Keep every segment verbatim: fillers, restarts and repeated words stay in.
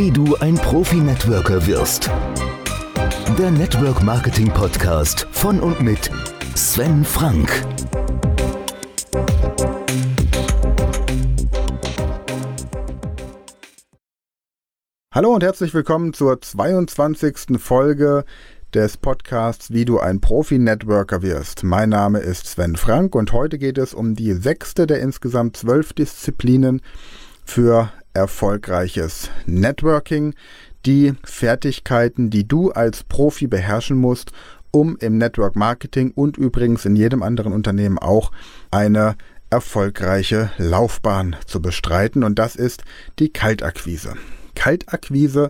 Wie du ein Profi-Networker wirst. Der Network Marketing Podcast von und mit Sven Frank. Hallo und herzlich willkommen zur zweiundzwanzigsten Folge des Podcasts Wie du ein Profi-Networker wirst. Mein Name ist Sven Frank und heute geht es um die sechste der insgesamt zwölf Disziplinen für erfolgreiches Networking. Die Fertigkeiten, die du als Profi beherrschen musst, um im Network Marketing und übrigens in jedem anderen Unternehmen auch eine erfolgreiche Laufbahn zu bestreiten. Und das ist die Kaltakquise. Kaltakquise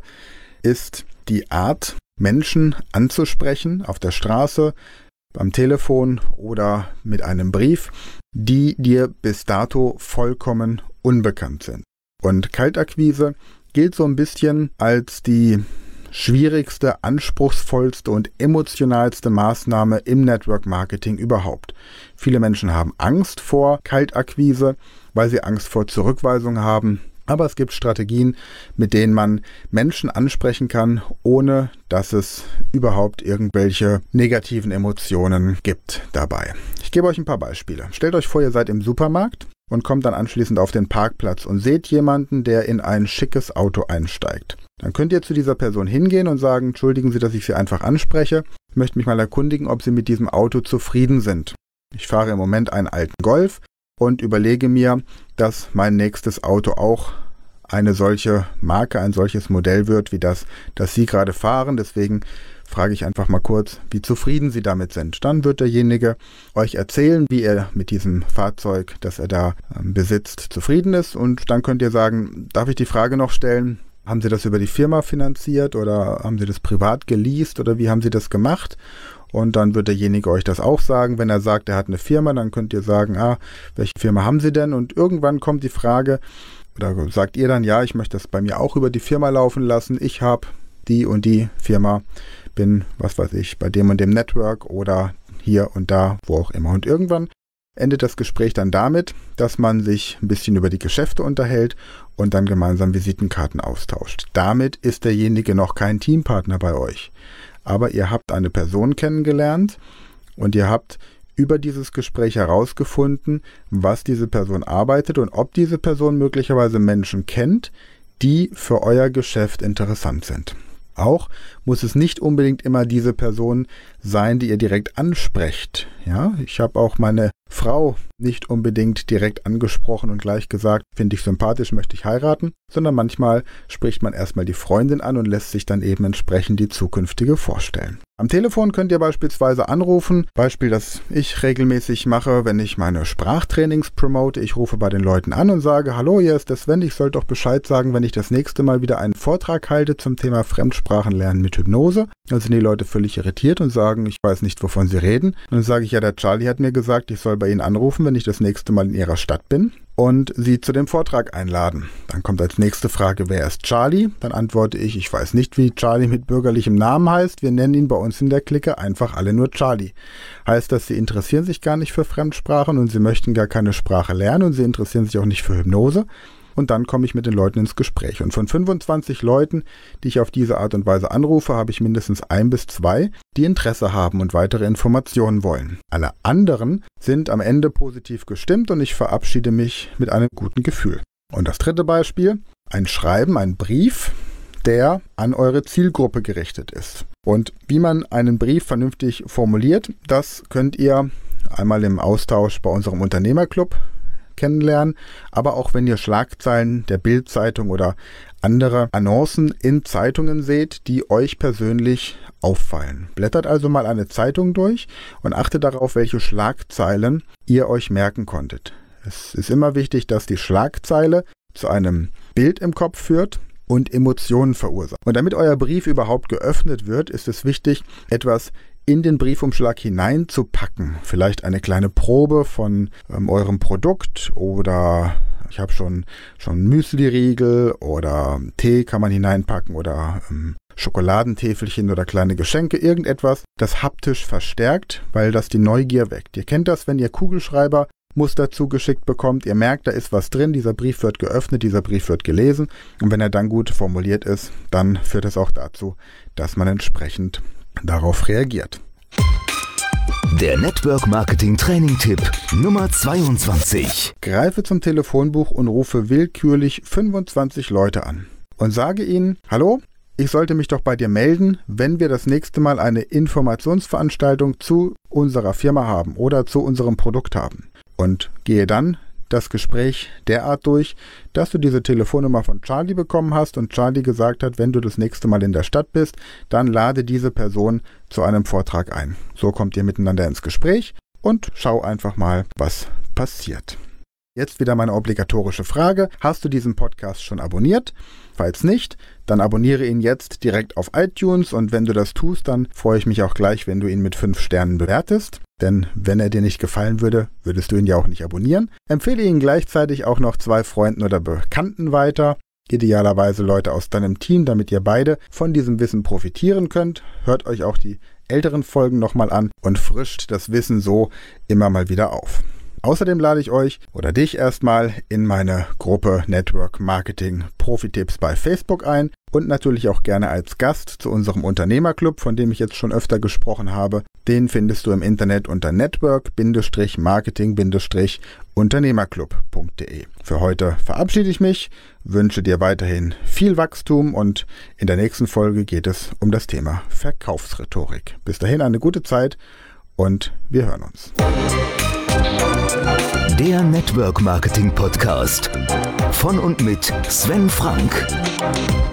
ist die Art, Menschen anzusprechen auf der Straße, beim Telefon oder mit einem Brief, die dir bis dato vollkommen unbekannt sind. Und Kaltakquise gilt so ein bisschen als die schwierigste, anspruchsvollste und emotionalste Maßnahme im Network Marketing überhaupt. Viele Menschen haben Angst vor Kaltakquise, weil sie Angst vor Zurückweisung haben. Aber es gibt Strategien, mit denen man Menschen ansprechen kann, ohne dass es überhaupt irgendwelche negativen Emotionen gibt dabei. Ich gebe euch ein paar Beispiele. Stellt euch vor, ihr seid im Supermarkt und kommt dann anschließend auf den Parkplatz und seht jemanden, der in ein schickes Auto einsteigt. Dann könnt ihr zu dieser Person hingehen und sagen, entschuldigen Sie, dass ich Sie einfach anspreche. Ich möchte mich mal erkundigen, ob Sie mit diesem Auto zufrieden sind. Ich fahre im Moment einen alten Golf und überlege mir, dass mein nächstes Auto auch eine solche Marke, ein solches Modell wird, wie das, das Sie gerade fahren. Deswegen frage ich einfach mal kurz, wie zufrieden Sie damit sind. Dann wird derjenige euch erzählen, wie er mit diesem Fahrzeug, das er da ähm, besitzt, zufrieden ist. Und dann könnt ihr sagen, darf ich die Frage noch stellen, haben Sie das über die Firma finanziert oder haben Sie das privat geleast oder wie haben Sie das gemacht? Und dann wird derjenige euch das auch sagen. Wenn er sagt, er hat eine Firma, dann könnt ihr sagen, ah, welche Firma haben Sie denn? Und irgendwann kommt die Frage, oder sagt ihr dann, ja, ich möchte das bei mir auch über die Firma laufen lassen. Ich habe die und die Firma, bin, was weiß ich, bei dem und dem Network oder hier und da, wo auch immer. Und irgendwann endet das Gespräch dann damit, dass man sich ein bisschen über die Geschäfte unterhält und dann gemeinsam Visitenkarten austauscht. Damit ist derjenige noch kein Teampartner bei euch. Aber ihr habt eine Person kennengelernt und ihr habt über dieses Gespräch herausgefunden, was diese Person arbeitet und ob diese Person möglicherweise Menschen kennt, die für euer Geschäft interessant sind. Auch muss es nicht unbedingt immer diese Person sein, die ihr direkt ansprecht. Ja, ich habe auch meine Frau nicht unbedingt direkt angesprochen und gleich gesagt, finde ich sympathisch, möchte ich heiraten, sondern manchmal spricht man erstmal die Freundin an und lässt sich dann eben entsprechend die zukünftige vorstellen. Am Telefon könnt ihr beispielsweise anrufen, Beispiel, das ich regelmäßig mache, wenn ich meine Sprachtrainings promote. Ich rufe bei den Leuten an und sage, hallo, hier ist der Sven, ich soll doch Bescheid sagen, wenn ich das nächste Mal wieder einen Vortrag halte zum Thema Fremdsprachenlernen mit Hypnose. Dann sind die Leute völlig irritiert und sagen, ich weiß nicht, wovon sie reden. Und dann sage ich, ja, der Charlie hat mir gesagt, ich soll bei Ihnen anrufen, wenn ich das nächste Mal in Ihrer Stadt bin und Sie zu dem Vortrag einladen. Dann kommt als nächste Frage, wer ist Charlie? Dann antworte ich, ich weiß nicht, wie Charlie mit bürgerlichem Namen heißt. Wir nennen ihn bei uns in der Clique einfach alle nur Charlie. Heißt das, Sie interessieren sich gar nicht für Fremdsprachen und Sie möchten gar keine Sprache lernen und Sie interessieren sich auch nicht für Hypnose? Und dann komme ich mit den Leuten ins Gespräch. Und von fünfundzwanzig Leuten, die ich auf diese Art und Weise anrufe, habe ich mindestens ein bis zwei, die Interesse haben und weitere Informationen wollen. Alle anderen sind am Ende positiv gestimmt und ich verabschiede mich mit einem guten Gefühl. Und das dritte Beispiel, ein Schreiben, ein Brief, der an eure Zielgruppe gerichtet ist. Und wie man einen Brief vernünftig formuliert, das könnt ihr einmal im Austausch bei unserem Unternehmerclub kennenlernen, aber auch wenn ihr Schlagzeilen der Bild-Zeitung oder andere Annoncen in Zeitungen seht, die euch persönlich auffallen. Blättert also mal eine Zeitung durch und achtet darauf, welche Schlagzeilen ihr euch merken konntet. Es ist immer wichtig, dass die Schlagzeile zu einem Bild im Kopf führt und Emotionen verursacht. Und damit euer Brief überhaupt geöffnet wird, ist es wichtig, etwas in den Briefumschlag hineinzupacken. Vielleicht eine kleine Probe von ähm, eurem Produkt oder ich habe schon, schon Müsli-Riegel oder Tee kann man hineinpacken oder ähm, Schokoladentäfelchen oder kleine Geschenke, irgendetwas, das haptisch verstärkt, weil das die Neugier weckt. Ihr kennt das, wenn ihr Kugelschreiber Muster zugeschickt bekommt. Ihr merkt, da ist was drin, dieser Brief wird geöffnet, dieser Brief wird gelesen und wenn er dann gut formuliert ist, dann führt es auch dazu, dass man entsprechend darauf reagiert. Der Network Marketing Training Tipp Nummer zweiundzwanzig. Greife zum Telefonbuch und rufe willkürlich fünfundzwanzig Leute an und sage ihnen: Hallo, ich sollte mich doch bei dir melden, wenn wir das nächste Mal eine Informationsveranstaltung zu unserer Firma haben oder zu unserem Produkt haben. Und gehe dann das Gespräch derart durch, dass du diese Telefonnummer von Charlie bekommen hast und Charlie gesagt hat, wenn du das nächste Mal in der Stadt bist, dann lade diese Person zu einem Vortrag ein. So kommt ihr miteinander ins Gespräch und schau einfach mal, was passiert. Jetzt wieder meine obligatorische Frage. Hast du diesen Podcast schon abonniert? Falls nicht, dann abonniere ihn jetzt direkt auf iTunes und wenn du das tust, dann freue ich mich auch gleich, wenn du ihn mit fünf Sternen bewertest. Denn wenn er dir nicht gefallen würde, würdest du ihn ja auch nicht abonnieren. Empfehle ihn gleichzeitig auch noch zwei Freunden oder Bekannten weiter. Idealerweise Leute aus deinem Team, damit ihr beide von diesem Wissen profitieren könnt. Hört euch auch die älteren Folgen nochmal an und frischt das Wissen so immer mal wieder auf. Außerdem lade ich euch oder dich erstmal in meine Gruppe Network Marketing Profi-Tipps bei Facebook ein und natürlich auch gerne als Gast zu unserem Unternehmerclub, von dem ich jetzt schon öfter gesprochen habe. Den findest du im Internet unter network-marketing-unternehmerclub punkt de. Für heute verabschiede ich mich, wünsche dir weiterhin viel Wachstum und in der nächsten Folge geht es um das Thema Verkaufsrhetorik. Bis dahin eine gute Zeit und wir hören uns. Der Network Marketing Podcast von und mit Sven Frank.